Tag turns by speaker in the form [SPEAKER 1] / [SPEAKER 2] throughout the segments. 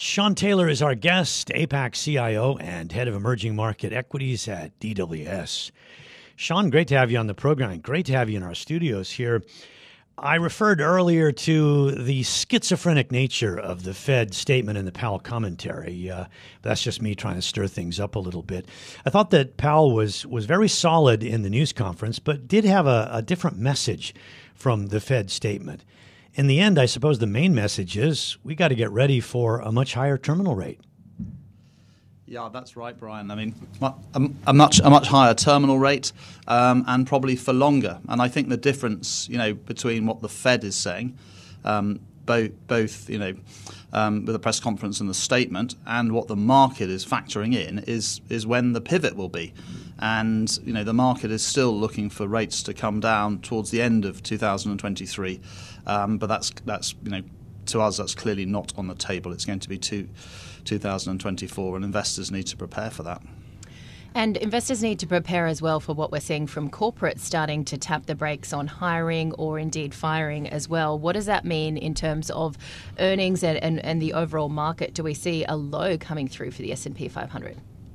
[SPEAKER 1] Sean Taylor is our guest, APAC CIO and head of emerging market equities at DWS. Sean, great to have you on the program. Great to have you in our studios here. I referred earlier to the schizophrenic nature of the Fed statement and the Powell commentary. That's just me trying to stir things up a little bit. I thought that Powell was very solid in the news conference, but did have a different message from the Fed statement. In the end, I suppose the main message is we got to get ready for a much higher terminal rate.
[SPEAKER 2] Yeah, that's right, Brian. I mean, a much higher terminal rate, and probably for longer. And I think the difference, between what the Fed is saying, both with the press conference and the statement, and what the market is factoring in, is when the pivot will be. And the market is still looking for rates to come down towards the end of 2023, but that's to us that's clearly not on the table. It's going to be 2024, and investors need to prepare for that.
[SPEAKER 3] And investors need to prepare as well for what we're seeing from corporates starting to tap the brakes on hiring or indeed firing as well. What does that mean in terms of earnings and the overall market? Do we see a low coming through for the S&P 500?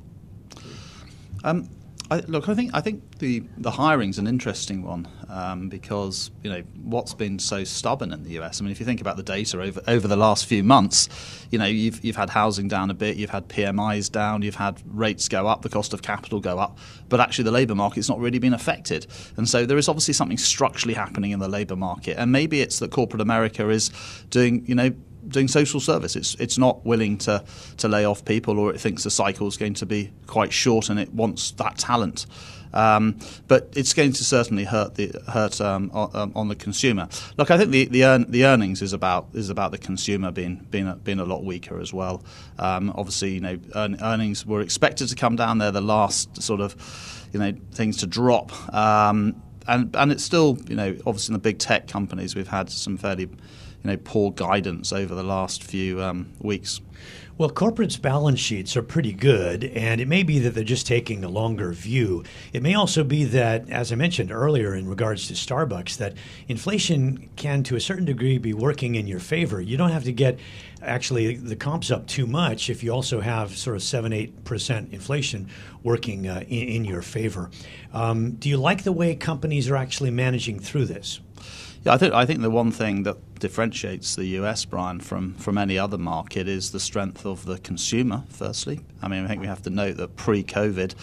[SPEAKER 2] I think the hiring's an interesting one, because what's been so stubborn in the US. I mean, if you think about the data over the last few months, you've had housing down a bit, you've had PMIs down, you've had rates go up, the cost of capital go up, but actually the labour market's not really been affected. And so there is obviously something structurally happening in the labour market, and maybe it's that corporate America is doing social service. It's not willing to lay off people, or it thinks the cycle is going to be quite short and it wants that talent. But it's going to certainly hurt on the consumer. Look, I think the earnings is about the consumer being a lot weaker as well. Obviously, earnings were expected to come down. They're the last sort of things to drop. And it's still obviously in the big tech companies we've had some fairly poor guidance over the last few weeks.
[SPEAKER 1] Well, corporates' balance sheets are pretty good, and it may be that they're just taking a longer view. It may also be that, as I mentioned earlier in regards to Starbucks, that inflation can, to a certain degree, be working in your favor. You don't have to get actually the comps up too much if you also have sort of 7-8% inflation working in your favor. Do you like the way companies are actually managing through this?
[SPEAKER 2] Yeah, I think the one thing that differentiates the US, Brian, from any other market is the strength of the consumer, firstly. I mean, I think we have to note that post-COVID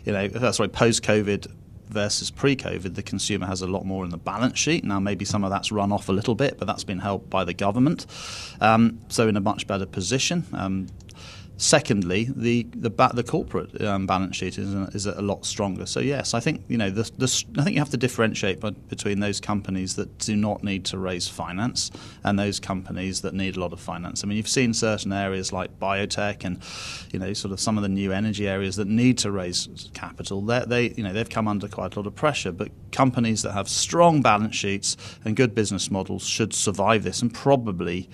[SPEAKER 2] versus pre-COVID, the consumer has a lot more in the balance sheet. Now, maybe some of that's run off a little bit, but that's been helped by the government. So in a much better position. Secondly, the corporate balance sheet is a lot stronger. So yes, I think I think you have to differentiate between those companies that do not need to raise finance and those companies that need a lot of finance. I mean, you've seen certain areas like biotech and sort of some of the new energy areas that need to raise capital. They've come under quite a lot of pressure. But companies that have strong balance sheets and good business models should survive this and probably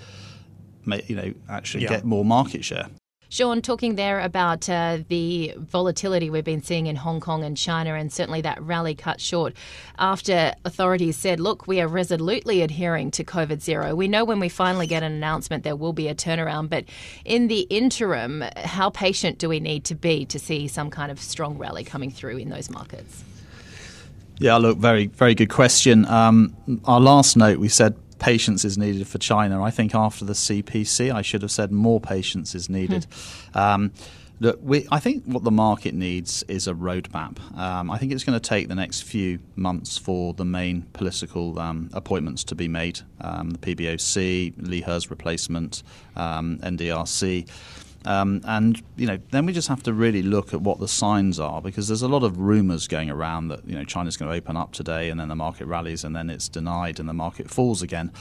[SPEAKER 2] get more market share.
[SPEAKER 3] Sean, talking there about the volatility we've been seeing in Hong Kong and China, and certainly that rally cut short after authorities said, look, we are resolutely adhering to COVID zero. We know when we finally get an announcement there will be a turnaround, but in the interim, how patient do we need to be to see some kind of strong rally coming through in those markets?
[SPEAKER 2] Yeah, look, very, very good question. Our last note, we said patience is needed for China. I think after the CPC, I should have said more patience is needed. Look, I think what the market needs is a roadmap. I think it's going to take the next few months for the main political appointments to be made. The PBOC, Lee He's replacement, NDRC. And then we just have to really look at what the signs are, because there's a lot of rumours going around that China's going to open up today, and then the market rallies, and then it's denied, and the market falls again.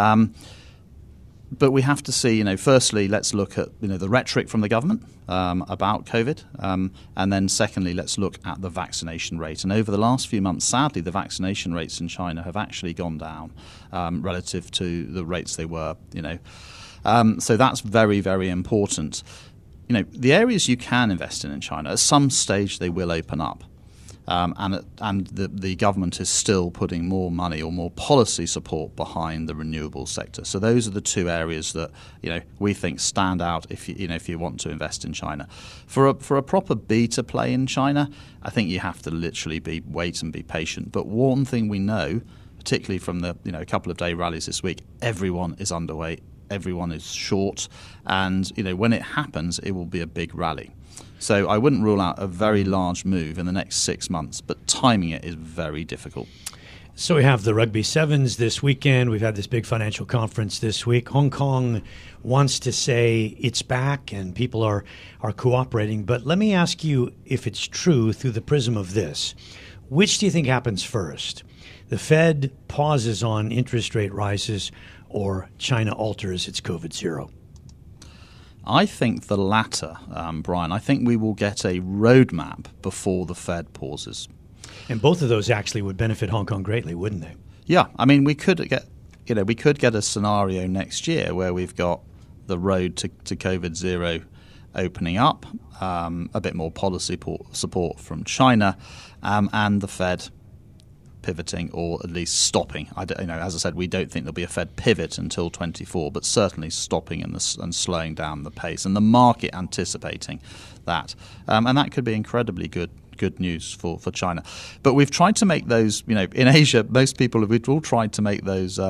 [SPEAKER 2] But we have to see, firstly, let's look at the rhetoric from the government about COVID, and then secondly, let's look at the vaccination rate. And over the last few months, sadly, the vaccination rates in China have actually gone down relative to the rates they were. So that's very, very important. The areas you can invest in China, at some stage they will open up. and the government is still putting more money or more policy support behind the renewable sector. So those are the two areas that we think stand out if you want to invest in China. For a proper beta play in China, I think you have to literally wait and be patient. But one thing we know, particularly from the a couple of day rallies this week, everyone is underweight, everyone is short, and when it happens, it will be a big rally. So I wouldn't rule out a very large move in the next 6 months, but timing it is very difficult.
[SPEAKER 1] So we have the Rugby Sevens this weekend. We've had this big financial conference this week. Hong Kong wants to say it's back and people are cooperating. But let me ask you if it's true through the prism of this. Which do you think happens first? The Fed pauses on interest rate rises or China alters its COVID zero?
[SPEAKER 2] I think the latter, Brian. I think we will get a roadmap before the Fed pauses.
[SPEAKER 1] And both of those actually would benefit Hong Kong greatly, wouldn't they?
[SPEAKER 2] Yeah, I mean, we could get a scenario next year where we've got the road to COVID zero opening up, a bit more policy support from China, and the Fed pivoting or at least stopping. As I said, we don't think there'll be a Fed pivot until 24, but certainly stopping and slowing down the pace, and the market anticipating that, and that could be incredibly good news for China. But we've tried to make those, in Asia, most people we've all tried to make those,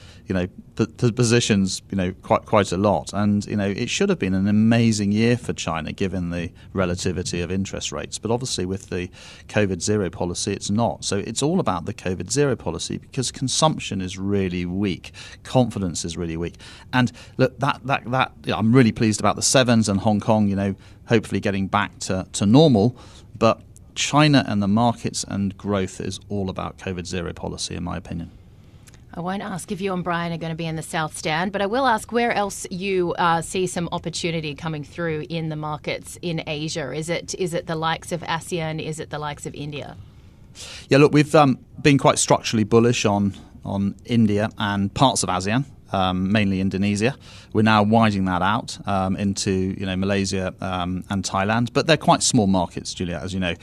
[SPEAKER 2] positions, quite a lot. And, it should have been an amazing year for China given the relativity of interest rates. But obviously with the COVID zero policy, it's not. So it's all about the COVID zero policy because consumption is really weak. Confidence is really weak. And look, that I'm really pleased about the sevens and Hong Kong, hopefully getting back to normal. But China and the markets and growth is all about COVID zero policy, in my opinion.
[SPEAKER 3] I won't ask if you and Brian are going to be in the South Stand, but I will ask where else you see some opportunity coming through in the markets in Asia. Is it the likes of ASEAN? Is it the likes of India?
[SPEAKER 2] Yeah, look, we've been quite structurally bullish on India and parts of ASEAN. Mainly Indonesia. We're now widening that out into Malaysia and Thailand, but they're quite small markets, Julia, as you know.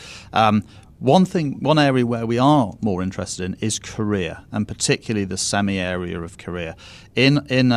[SPEAKER 2] One area where we are more interested in is Korea, and particularly the semi area of Korea. In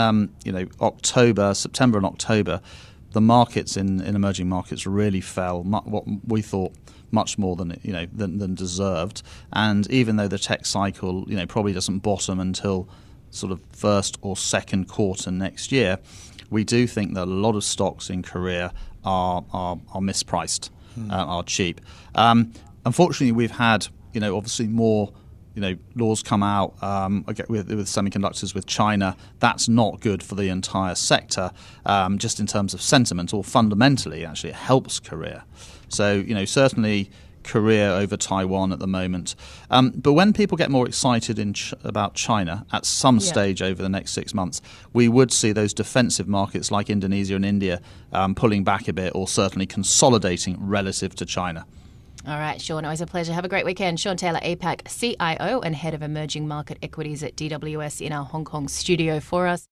[SPEAKER 2] September and October, the markets in emerging markets really fell. What we thought much more than deserved, and even though the tech cycle probably doesn't bottom until sort of first or second quarter next year, we do think that a lot of stocks in Korea are mispriced, are cheap. Unfortunately, we've had obviously more laws come out with semiconductors with China. That's not good for the entire sector, just in terms of sentiment, or fundamentally actually it helps Korea. So certainly Korea over Taiwan at the moment. But when people get more excited about China at some stage over the next 6 months, we would see those defensive markets like Indonesia and India pulling back a bit, or certainly consolidating relative to China.
[SPEAKER 3] All right, Sean, always a pleasure. Have a great weekend. Sean Taylor, APAC CIO and Head of Emerging Market Equities at DWS in our Hong Kong studio for us.